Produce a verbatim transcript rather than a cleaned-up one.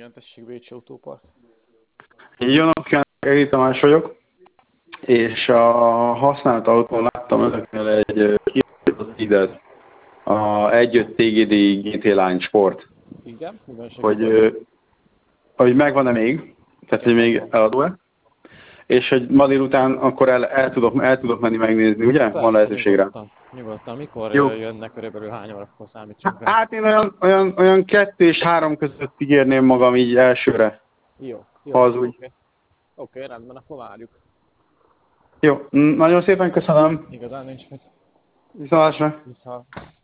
Igen, tessék, Bécsi Autópark. Jó napot, Eri Tamás vagyok, és a használt autón láttam önöknél egy hidet, a egy öt té gé dé gé té Line Sport. Igen, miben Hogy, segítek? hogy megvan-e még, tehát hogy még eladó-e, és hogy ma délután akkor el, el, tudok, el tudok menni megnézni, ugye? Persze, Van lehetőség rá. nyugodtan. Nyugodtan. Mikor Jó. jönnek körülbelül hány órakor számítsunk rá? Hát én olyan, olyan, olyan kettő és három között ígérném magam így elsőre. Jó, jó, Ha az oké. úgy. Oké, okay, rendben, akkor várjuk. Jó, nagyon szépen köszönöm. Igazán nincs mit. Viszontlátásra. Viszont.